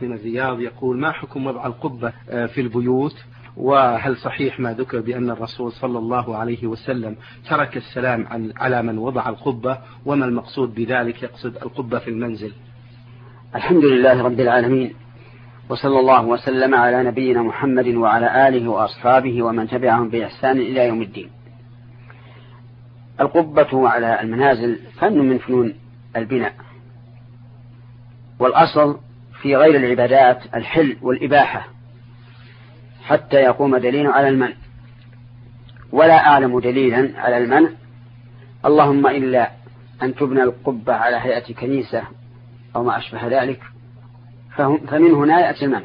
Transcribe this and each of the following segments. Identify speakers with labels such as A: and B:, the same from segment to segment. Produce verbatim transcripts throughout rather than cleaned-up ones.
A: من الرياض يقول: ما حكم وضع القبة في البيوت؟ وهل صحيح ما ذكر بأن الرسول صلى الله عليه وسلم ترك السلام على من وضع القبة؟ وما المقصود بذلك؟ يقصد القبة في المنزل.
B: الحمد لله رب العالمين، وصلى الله وسلم على نبينا محمد وعلى آله وأصحابه ومن تبعهم بإحسان إلى يوم الدين. القبة على المنازل فن من فنون البناء، والأصل في غير العبادات الحل والإباحة حتى يقوم دليل على المنع، ولا أعلم دليلا على المنع اللهم إلا أن تبنى القبة على هيئة كنيسة أو ما أشبه ذلك، فمن هنا يأتي المنع.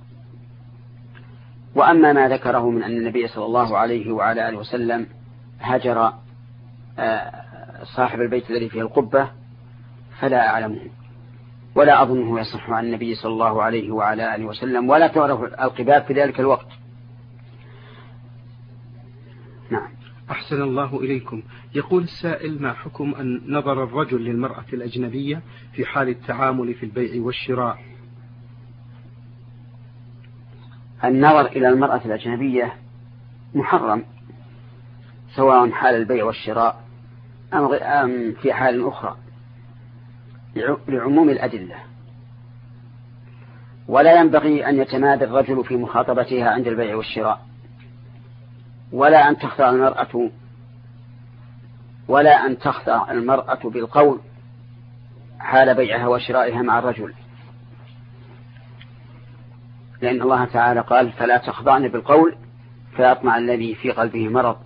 B: وأما ما ذكره من أن النبي صلى الله عليه وعلى آله وسلم هجر صاحب البيت الذي فيه القبة فلا أعلمه، ولا أظنه يصح عن النبي صلى الله عليه وعلى آله وسلم، ولا تعرف القباب في ذلك الوقت. نعم.
A: أحسن الله إليكم. يقول السائل: ما حكم أن نظر الرجل للمرأة الأجنبية في حال التعامل في البيع والشراء؟
B: النظر إلى المرأة الأجنبية محرم، سواء حال البيع والشراء أم في حال أخرى، لعموم الأدلة. ولا ينبغي أن يتمادى الرجل في مخاطبتها عند البيع والشراء، ولا أن تخضع المرأة ولا أن تخضع المرأة بالقول حال بيعها وشرائها مع الرجل، لأن الله تعالى قال: فلا تخضعن بالقول فيطمع الذي في قلبه مرض.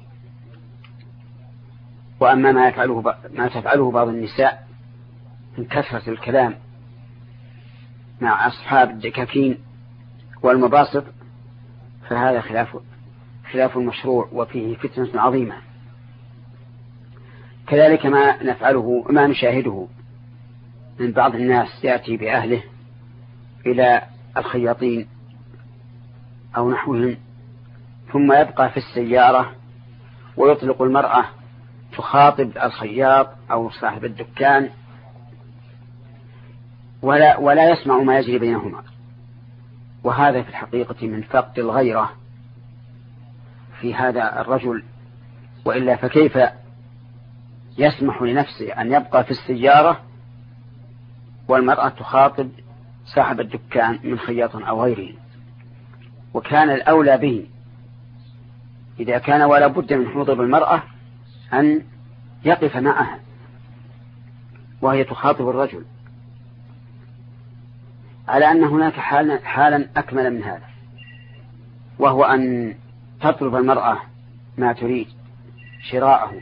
B: وأما ما يفعله ما تفعله بعض النساء من كثرة الكلام مع أصحاب الدكاكين والمباسط فهذا خلاف خلاف المشروع وفيه فتنة عظيمة. كذلك ما نفعله ما نشاهده من بعض الناس يأتي بأهله إلى الخياطين أو نحوهم، ثم يبقى في السيارة ويطلق المرأة تخاطب الخياط أو صاحب الدكان، ولا, ولا يسمع ما يجري بينهما. وهذا في الحقيقة من فقد الغيرة في هذا الرجل، وإلا فكيف يسمح لنفسه أن يبقى في السيارة والمرأة تخاطب صاحب الدكان من خياط أو غيره؟ وكان الأولى به إذا كان ولا بد من حضور المرأة أن يقف معها وهي تخاطب الرجل، على أن هناك حالا, حالا أكمل من هذا، وهو أن تطلب المرأة ما تريد شراءه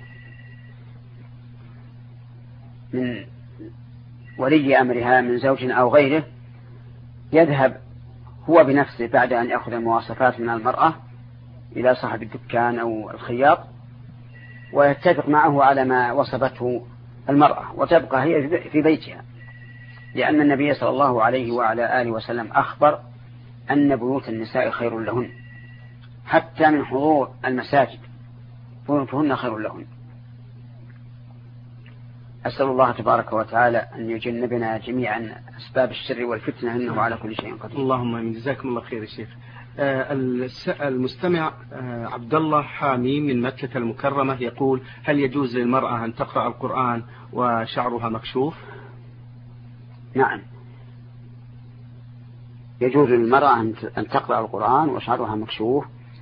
B: من ولي أمرها من زوج أو غيره، يذهب هو بنفسه بعد أن يأخذ المواصفات من المرأة إلى صاحب الدكان أو الخياط ويتفق معه على ما وصفته المرأة، وتبقى هي في بيتها، لأن النبي صلى الله عليه وعلى آله وسلم أخبر أن بيوت النساء خير لهن، حتى من حضور المساجد بيوتهن خير لهن. أسأل الله تبارك وتعالى أن يجنبنا جميعا أسباب الشر والفتنة، إنه على كل شيء قدير.
A: اللهم آمين. جزاكم الله خير يا شيخ. المستمع عبد الله حامي من مكة المكرمة يقول: هل يجوز للمرأة أن تقرأ القرآن وشعرها مكشوف؟
B: نعم، يجوز للمرأة أن تقرأ القرآن وشعرها مكشوف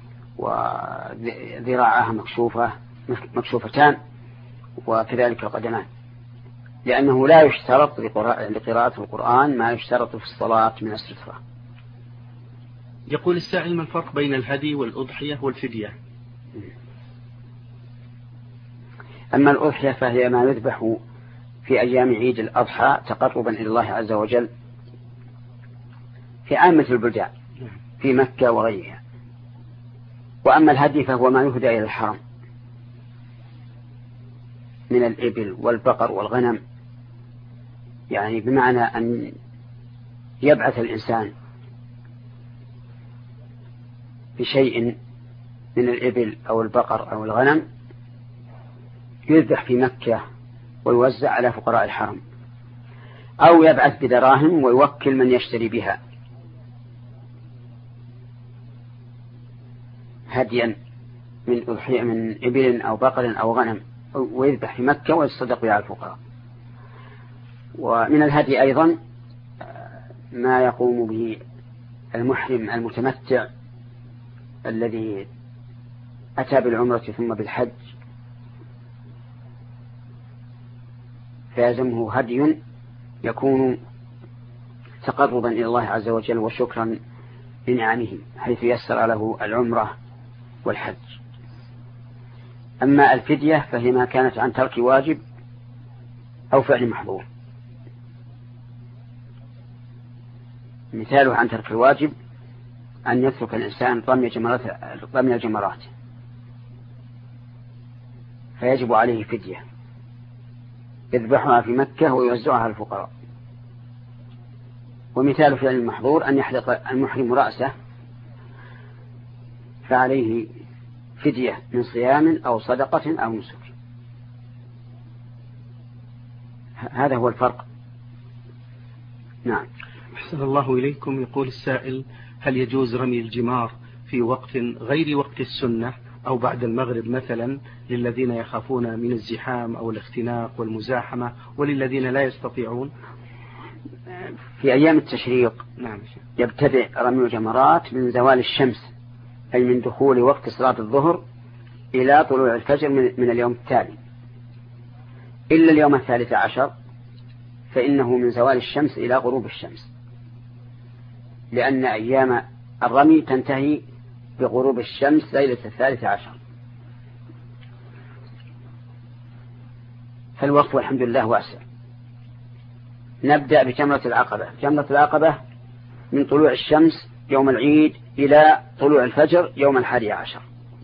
B: وذراعها مكشوفة مكشوفتان وكذلك القدمان، لأنه لا يشترط لقراءة القرآن ما يشترط في الصلاة من السترة.
A: يقول السائل: ما الفرق بين الهدي والأضحية والفدية؟
B: أما الأضحية فهي ما يذبح في أيام عيد الأضحى تقربا إلى الله عز وجل في عامة البلدان في مكة وغيرها. وأما الهدي فهو ما يهدى إلى الحرم من الإبل والبقر والغنم، يعني بمعنى أن يبعث الإنسان بشيء من الإبل أو البقر أو الغنم يذبح في مكة ويوزع على فقراء الحرم، أو يبعث بدراهم ويوكل من يشتري بها هديا من أضحية من إبل أو بقر أو غنم ويذبح في مكة ويتصدق بها على الفقراء. ومن الهدي أيضا ما يقوم به المحرم المتمتع الذي أتى بالعمرة ثم بالحج، فيلزمه هدي يكون تقربا إلى الله عز وجل وشكرا لنعمه، حيث يسر له العمرة والحج. أما الفدية فهي ما كانت عن ترك واجب أو فعل محظور. مثاله عن ترك الواجب أن يترك الإنسان رمي جمرات رمي الجمرات فيجب عليه فدية يذبحها في مكة ويوزعها على الفقراء. ومثال فعل المحظور أن يحلق المحرم رأسه فعليه فدية من صيام أو صدقة أو نسك. هذا هو الفرق. نعم.
A: أحسن الله إليكم. يقول السائل: هل يجوز رمي الجمار في وقت غير وقت السنة أو بعد المغرب مثلا للذين يخافون من الزحام أو الاختناق والمزاحمة وللذين لا يستطيعون؟
B: في أيام التشريق
A: نعم.
B: يبتدئ رمي الجمرات من زوال الشمس، أي من دخول وقت صلاة الظهر إلى طلوع الفجر من اليوم التالي، إلا اليوم الثالث عشر فإنه من زوال الشمس إلى غروب الشمس، لأن أيام الرمي تنتهي بغروب الشمس ليلة الثالث عشر. فالوقت والحمد لله واسع. نبدأ بجمرة العقبة. جمرة العقبة من طلوع الشمس يوم العيد إلى طلوع الفجر يوم الحادي عشر.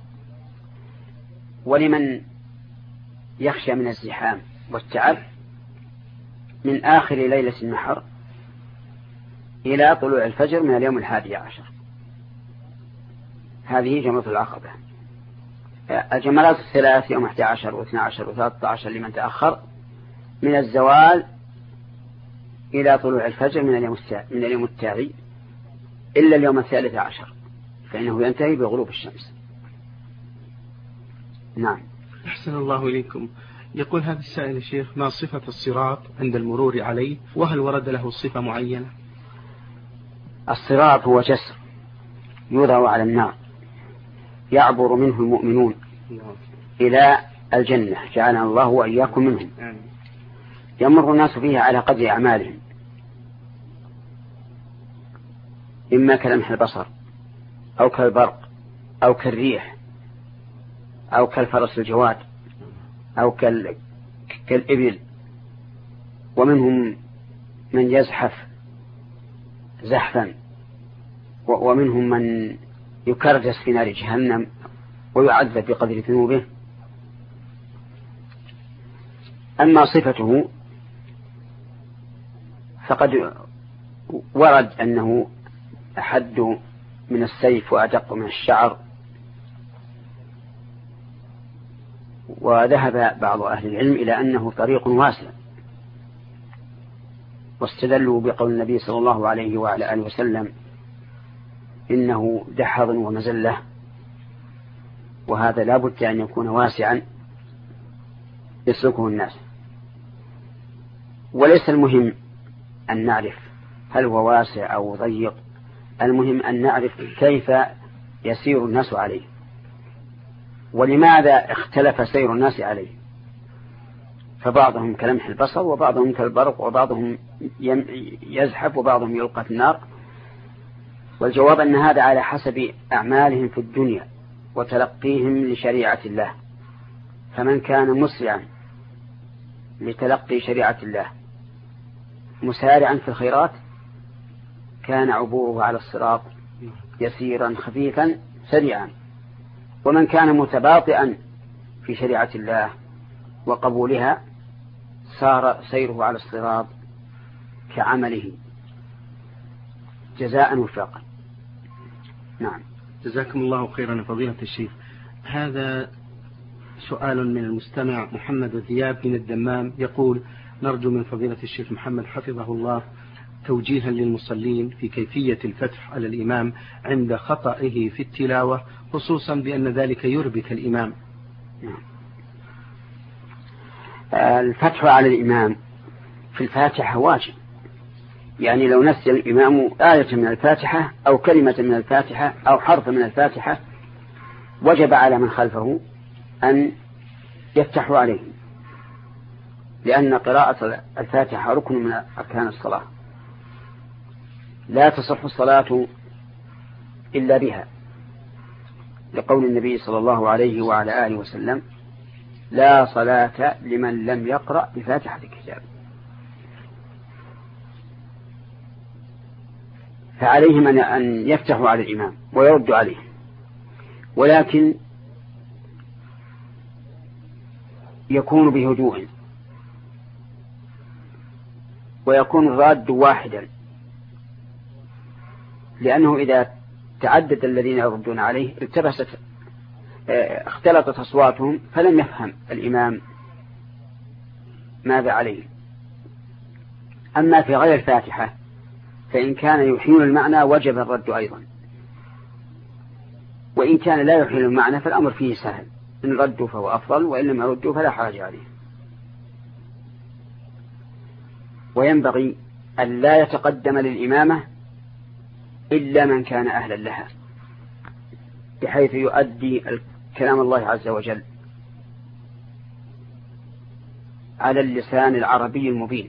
B: ولمن يخشى من الزحام والتعب من آخر ليلة النحر إلى طلوع الفجر من اليوم الحادي عشر. هذه جمرة العقبة. الجمرات الثلاث يوم أحد عشر واثنى عشر وثلاثة عشر لمن تأخر من الزوال إلى طلوع الفجر من اليوم من اليوم التالي، إلا اليوم الثالث عشر فإنه ينتهي بغروب الشمس. نعم.
A: أحسن الله إليكم. يقول هذا السائل: الشيخ، ما صفة الصراط عند المرور عليه، وهل ورد له صفة معينة؟
B: الصراط هو جسر يوضع على النار يعبر منه المؤمنون إلى الجنة، جعلنا الله وإياكم منهم. يمر الناس فيها على قدر أعمالهم، إما كلمح البصر أو كالبرق أو كالريح أو كالفرس الجواد أو كالإبل. ومنهم من يزحف زحفا، ومنهم من يكردس في نار جهنم ويعذب بقدر ذنوبه. أما صفته فقد ورد أنه أحد من السيف وأدق من الشعر. وذهب بعض أهل العلم إلى أنه طريق واسع، واستدلوا بقول النبي صلى الله عليه وعلى آله وسلم: إنه دحض ومزلة. وهذا لا بد أن يكون واسعا يسلكه الناس. وليس المهم أن نعرف هل هو واسع أو ضيق، المهم أن نعرف كيف يسير الناس عليه، ولماذا اختلف سير الناس عليه. فبعضهم كلمح البصر وبعضهم كالبرق وبعضهم يزحف وبعضهم يلقى في النار. والجواب أن هذا على حسب أعمالهم في الدنيا وتلقيهم لشريعة الله. فمن كان مسرعا لتلقي شريعة الله مسارعا في الخيرات كان عبوره على الصراط يسيرا خفيفا سريعا. ومن كان متباطئا في شريعة الله وقبولها صار سيره على الصراط كعمله جزاء وفاقا. نعم.
A: جزاكم الله خيرا فضيلة الشيخ. هذا سؤال من المستمع محمد ذياب من الدمام، يقول: نرجو من فضيلة الشيخ محمد حفظه الله توجيها للمصلين في كيفية الفتح على الإمام عند خطئه في التلاوة، خصوصا بأن ذلك يربك الإمام.
B: الفتح على الإمام في الفاتحة واجب، يعني لو نسي الإمام آية من الفاتحة أو كلمة من الفاتحة أو حرف من الفاتحة وجب على من خلفه أن يفتحوا عليه، لأن قراءة الفاتحة ركن من أركان الصلاة، لا تصح الصلاة إلا بها، لقول النبي صلى الله عليه وعلى آله وسلم: لا صلاة لمن لم يقرأ بفاتحة الكتاب. فعليهم أن يفتحوا على الإمام ويردوا عليه، ولكن يكون بهدوء، ويكون الراد واحدا، لأنه إذا تعدد الذين يردون عليه التبست اختلطت أصواتهم فلم يفهم الإمام ماذا عليه. أما في غير الفاتحة فإن كان يحيل المعنى وجب الرد أيضا، وإن كان لا يحيل المعنى فالأمر فيه سهل، إن ردوا فهو أفضل، وإن لم يردوا فلا حرج عليه. وينبغي أن لا يتقدم للإمامة إلا من كان أهلا لها، بحيث يؤدي كلام الله عز وجل على اللسان العربي المبين،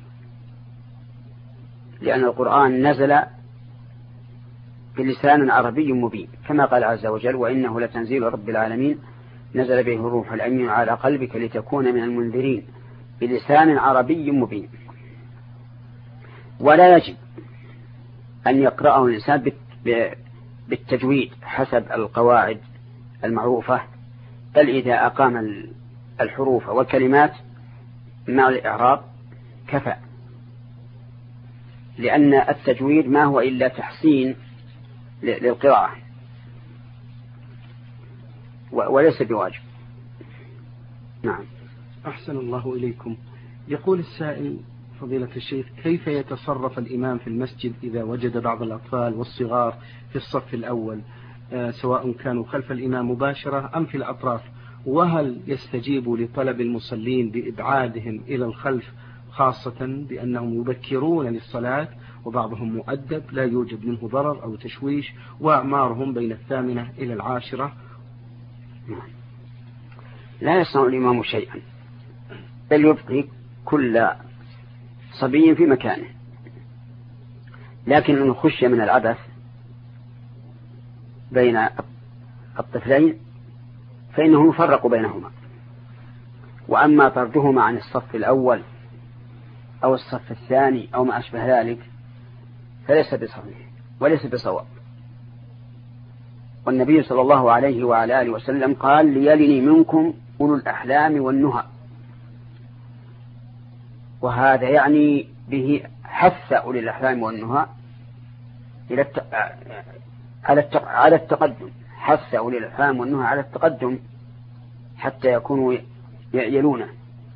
B: لأن القرآن نزل بلسان عربي مبين، كما قال عز وجل: وإنه لتنزيل رب العالمين نزل به الروح الأمين على قلبك لتكون من المنذرين بلسان عربي مبين. ولا يجب أن يقرأه الإنسان بالتجويد حسب القواعد المعروفة، بل إذا أقام الحروف والكلمات مع الإعراب كفى، لأن التجويد ما هو إلا تحسين للقراءة وليس بواجب. نعم.
A: أحسن الله إليكم. يقول السائل: فضيلة الشيخ، كيف يتصرف الإمام في المسجد إذا وجد بعض الأطفال والصغار في الصف الأول، آه سواء كانوا خلف الإمام مباشرة أم في الأطراف، وهل يستجيب لطلب المصلين بإبعادهم إلى الخلف، خاصة بأنهم يبكرون للصلاة وبعضهم مؤدب لا يوجد منه ضرر أو تشويش، وأعمارهم بين الثامنة إلى العاشرة؟
B: لا يصنع الإمام شيئا، بل يبقي كل صبي في مكانه، لكن إن خشي من العبث بين الطفلين فإنه يفرق بينهما. وأما طردهما عن الصف الأول أو الصف الثاني أو ما أشبه ذلك فليس بصحيح وليس بصواب. والنبي صلى الله عليه وعلى آله وسلم قال: ليلني منكم أولو الأحلام والنهى، وهذا يعني به حث أولي الأحلام والنهى على التقدم، حث أولي الأحلام والنهى على التقدم حتى يكونوا يأيلونه.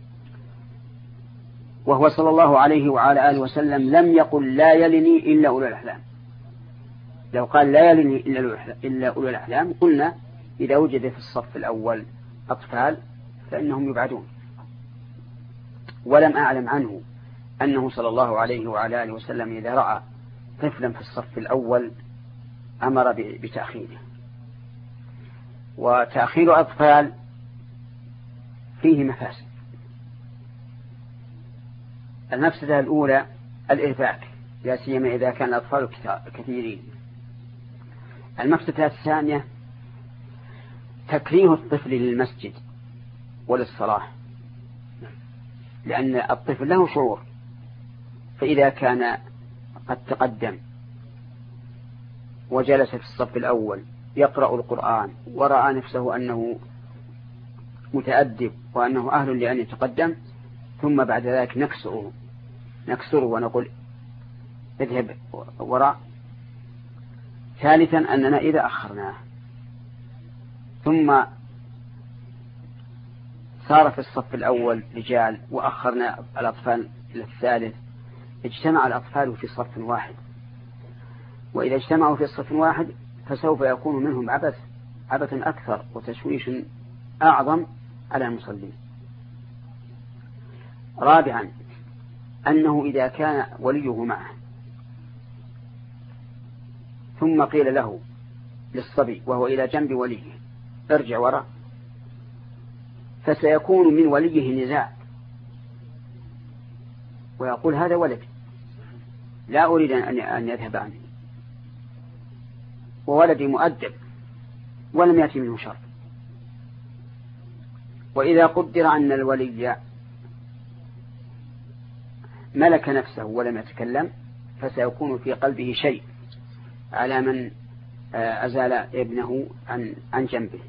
B: وهو صلى الله عليه وعلى آله وسلم لم يقل لا يلني إلا أولو الأحلام. لو قال لا يلني إلا أولو الأحلام قلنا إذا وجد في الصف الأول أطفال فإنهم يبعدون. ولم أعلم عنه أنه صلى الله عليه وعلى آله وسلم إذا رأى طفلا في الصف الأول أمر بتأخيره. وتأخير أطفال فيه مفاسد. المفسدة الأولى الإرباك، لا سيما إذا كان الأطفال كثيرين. المفسدة الثانية تكريه الطفل للمسجد وللصلاة، لأن الطفل له شعور، فإذا كان قد تقدم وجلس في الصف الأول يقرأ القرآن ورأى نفسه أنه متأدب وأنه أهل لأن يتقدم، ثم بعد ذلك نكسره نكسره ونقول اذهب وراء. ثالثا أننا إذا أخرناه ثم صار في الصف الأول رجال وأخرنا الأطفال إلى الثالث اجتمع الأطفال في صف واحد، وإذا اجتمعوا في صف واحد فسوف يكون منهم عبث عبث أكثر وتشويش أعظم على المصلين. رابعا أنه إذا كان وليه معه ثم قيل له للصبي وهو إلى جنب وليه ارجع وراء، فسيكون من وليه نزاع ويقول هذا ولد لا أريد أن يذهب عني، وولدي مؤدب ولم يأتي منه شر. وإذا قدر أن الولي ملك نفسه ولم يتكلم فسيكون في قلبه شيء على من أزال ابنه عن عن جنبه.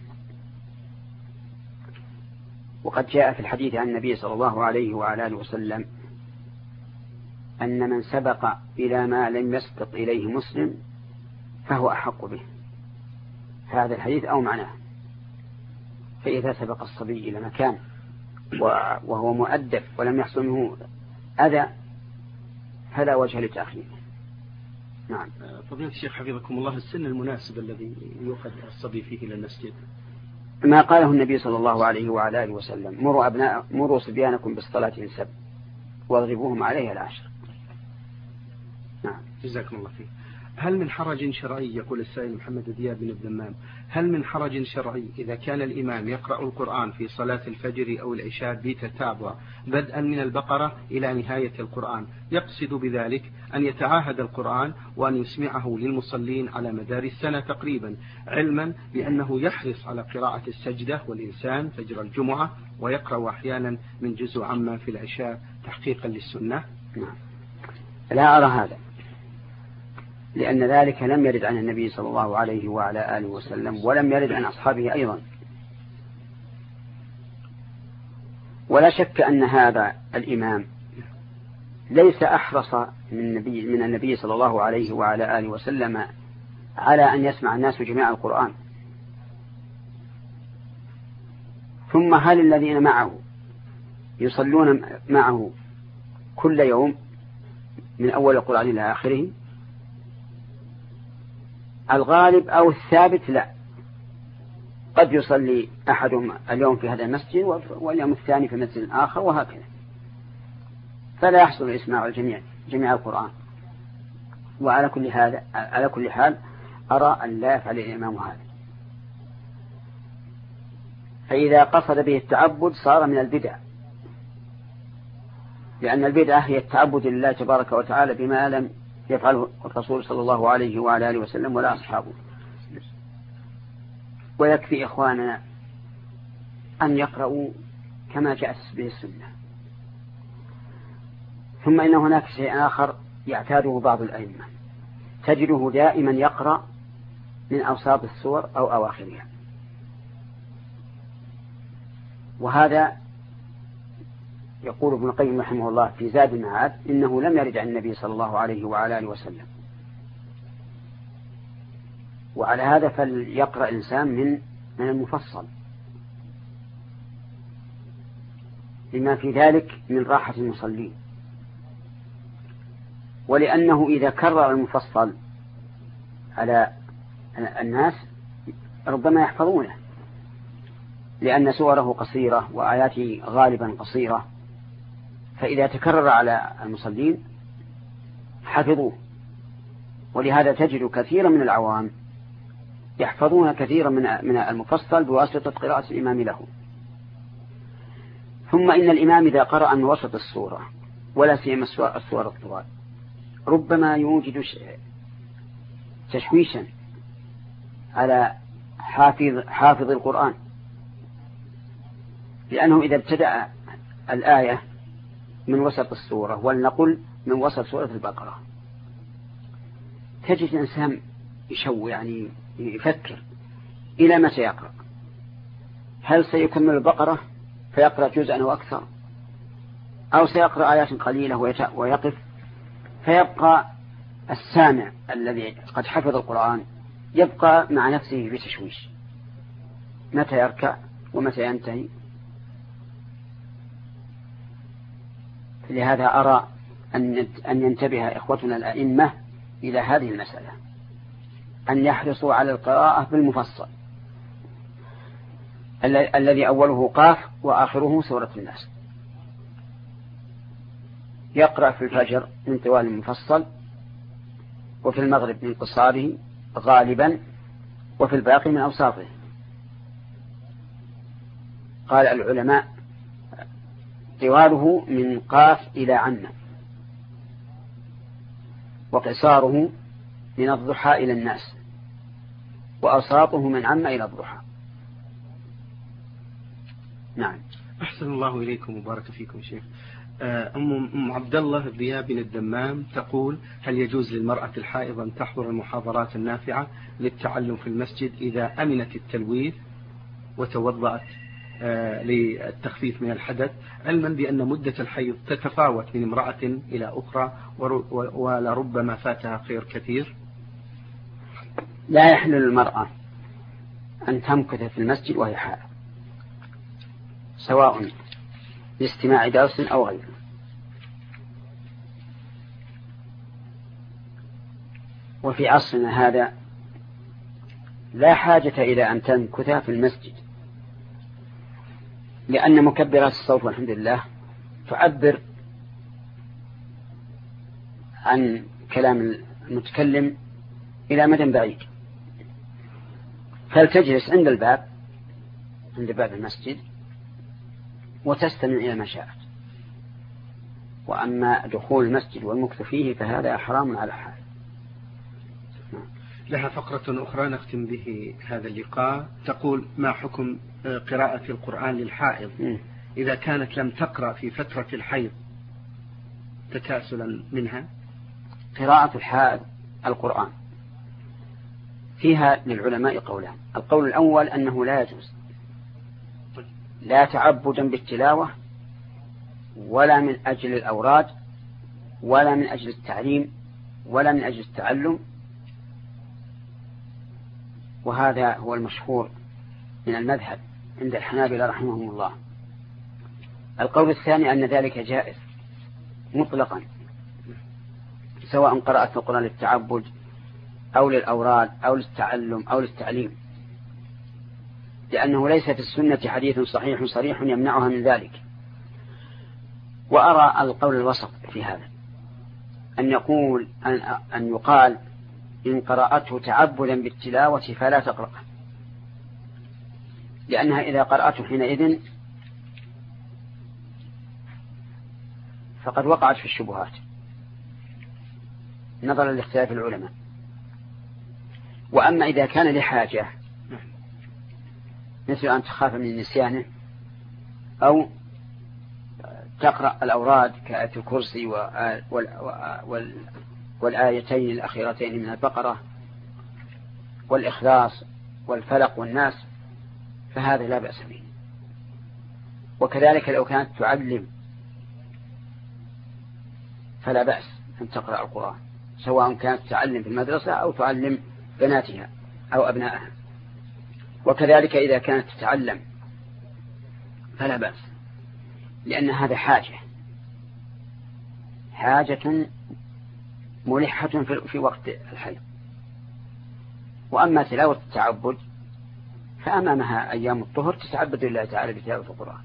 B: وقد جاء في الحديث عن النبي صلى الله عليه وعلى آله وسلم أن من سبق إلى ما لم يسبق إليه مسلم فهو أحق به. هذا الحديث أو معناه. فإذا سبق الصبي إلى مكان وهو مؤدب ولم يحصل منه أذى فلا وجه لتأخيره. نعم.
A: فضيلة الشيخ حفظكم الله، السن المناسب الذي يؤخذ الصبي فيه إلى المسجد؟
B: ما قاله النبي صلى الله عليه وعلى آله وسلم: مروا أبناء مروا صبيانكم بالصلاة لسبع واضربوهم عليها العشر.
A: نعم. جزاكم الله خير. هل من حرج شرعي، يقول السائل محمد دياب بن الدمام، هل من حرج شرعي إذا كان الإمام يقرأ القرآن في صلاة الفجر أو العشاء بتتابع بدءا من البقرة إلى نهاية القرآن، يقصد بذلك أن يتعاهد القرآن وأن يسمعه للمصلين على مدار السنة تقريبا، علما بأنه يحرص على قراءة السجدة والإنسان فجر الجمعة ويقرأ أحيانا من جزء عما في العشاء تحقيقا للسنة؟
B: لا أرى هذا، لأن ذلك لم يرد عن النبي صلى الله عليه وعلى آله وسلم ولم يرد عن أصحابه أيضا. ولا شك أن هذا الإمام ليس أحرص من النبي, من النبي صلى الله عليه وعلى آله وسلم على أن يسمع الناس جميع القرآن. ثم هل الذين معه يصلون معه كل يوم من أول القرآن إلى آخره؟ الغالب أو الثابت لا، قد يصلي أحدهم اليوم في هذا المسجد واليوم الثاني في مسجد آخر وهكذا، فلا يحصل إسماع الجميع جميع القرآن. وعلى كل هذا على كل حال أرى أن لا يفعل الإمام هذا، فإذا قصد به التعبد صار من البدع، لأن البدعة هي التعبد لله تبارك وتعالى بما لم يفعله الرسول صلى الله عليه وعلى آله وسلم ولا أصحابه. ويكفي إخواننا أن يقرأوا كما جاءت به السنة. ثم إن هناك شيء آخر يعتاده بعض الأئمة، تجده دائما يقرأ من أوساط السور أو أواخرها، وهذا يقول ابن القيم رحمه الله في زاد المعاد إنه لم يرد عن النبي صلى الله عليه وعلى آله وسلم. وعلى هذا فليقرأ إنسان من من المفصل لما في ذلك من راحة المصلين، ولأنه إذا كرر المفصل على الناس ربما يحفظونه، لأن سوره قصيرة وآياته غالبا قصيرة، فإذا تكرر على المصلين حفظوه. ولهذا تجد كثيرا من العوام يحفظون كثيرا من من المفصل بواسطة قراءة الإمام له. ثم إن الإمام إذا قرأ من وسط السورة ولا سيما السور الطوال ربما يوجد تشويشا على حافظ حافظ القرآن، لأنه إذا ابتدأ الآية من وسط السورة، ولنقل من وسط سورة البقرة، تجد الإنسان يشو يعني يفكر إلى متى يقرأ، هل سيكمل البقرة فيقرأ جزءا أو أكثر، أو سيقرأ آيات قليلة ويقف، فيبقى السامع الذي قد حفظ القرآن يبقى مع نفسه في تشويش، متى يركع ومتى ينتهي. لهذا أرى أن ينتبه إخوتنا الأئمة إلى هذه المسألة، أن يحرصوا على القراءة بالمفصل الذي أوله قاف وآخره سورة الناس. يقرأ في الفجر من طوال المفصل، وفي المغرب من قصاره غالبا، وفي الباقي من أوساطه. قال العلماء طواله من قاف إلى عنا، وقصاره من الضحى إلى الناس، وأوساطه من عما إلى الضحى. نعم.
A: أحسن الله إليكم وبارك فيكم شيخ. أم عبد الله ضياء بن الدمام تقول: هل يجوز للمرأة الحائض أن تحضر المحاضرات النافعة للتعلم في المسجد إذا أمنت التلويث وتوضأت للتخفيف من الحدث، علما بأن مدة الحيض تتفاوت من امرأة إلى أخرى ولربما فاتها خير كثير؟
B: لا يحل للمرأة أن تمكث في المسجد وهي حائض، سواء لاستماع درس أو غيره. وفي عصرنا هذا لا حاجة إلى أن تمكث في المسجد، لأن مكبرات الصوت والحمد لله تعبر عن كلام المتكلم إلى مدى بعيد، فلتجلس عند الباب عند باب المسجد وتستمع إلى ما شاءت. وأما دخول المسجد والمكث فيه فهذا حرام على حال.
A: لها فقرة أخرى نختم به هذا اللقاء، تقول: ما حكم قراءة القرآن للحائض إذا كانت لم تقرأ في فترة الحيض تكاسلا منها؟
B: قراءة الحائض القرآن فيها للعلماء قولان. القول الأول أنه لا يجوز، لا تعبدا بالتلاوة ولا من أجل الأوراد ولا من أجل التعليم ولا من أجل التعلم، وهذا هو المشهور من المذهب عند الحنابلة رحمهم الله. القول الثاني أن ذلك جائز مطلقا، سواء قرأت القرآن للتعبد أو للأوراد أو للتعلم أو للتعليم، لأنه ليس في السنة حديث صحيح صريح يمنعها من ذلك. وأرى القول الوسط في هذا، أن يقول أن, أن يقال إن قرأته تعبدا بالتلاوة فلا تقرأ، لأنها إذا قرأته حينئذ فقد وقعت في الشبهات نظرا لاختلاف العلماء. وأما إذا كان لحاجة مثل أن تخاف من نسيانه أو تقرأ الأوراد كآية الكرسي والآيتين الأخيرتين من البقرة والإخلاص والفلق والناس، فهذا لا بأس به. وكذلك لو كانت تعلم فلا بأس أن تقرأ القرآن، سواء كانت تعلم في المدرسة أو تعلم بناتها أو أبنائها. وكذلك إذا كانت تتعلم فلا بأس، لأن هذا حاجة حاجة ملحة في وقت الحيض. وأما تلاوة التعبد فأمامها أيام الطهر تتعبد لله تعالى بتلاوة القرآن،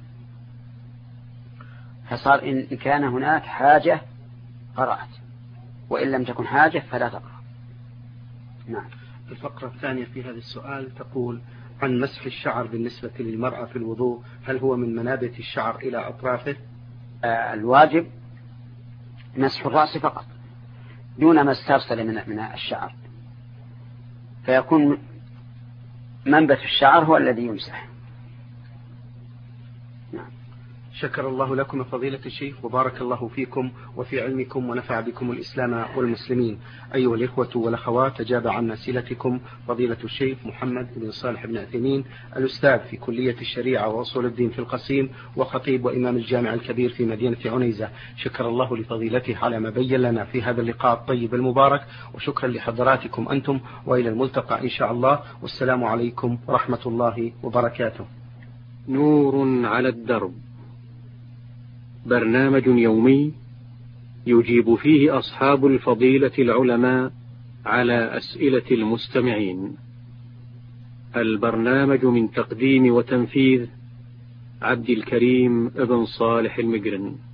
B: فصار إن كان هناك حاجة قرأت، وإن لم تكن حاجة فلا تقرأ. نعم.
A: الفقرة الثانية في هذا السؤال تقول: عن مسح الشعر بالنسبة للمرأة في الوضوء، هل هو من منابت الشعر إلى أطرافه؟
B: آه الواجب مسح الرأس فقط دون ما استرسل من من الشعر، فيكون منبت الشعر هو الذي يمسح. نعم.
A: شكر الله لكم فضيلة الشيخ وبارك الله فيكم وفي علمكم ونفع بكم الإسلام والمسلمين. أيها الإخوة والأخوات، أجاب عن أسئلتكم فضيلة الشيخ محمد بن صالح بن عثيمين، الأستاذ في كلية الشريعة وأصول الدين في القصيم، وخطيب وإمام الجامع الكبير في مدينة عنيزة. شكر الله لفضيلته على ما بين لنا في هذا اللقاء الطيب المبارك، وشكرا لحضراتكم أنتم، وإلى الملتقى إن شاء الله، والسلام عليكم ورحمة الله وبركاته.
C: نور على الدرب، برنامج يومي يجيب فيه أصحاب الفضيلة العلماء على أسئلة المستمعين. البرنامج من تقديم وتنفيذ عبد الكريم بن صالح المقرن.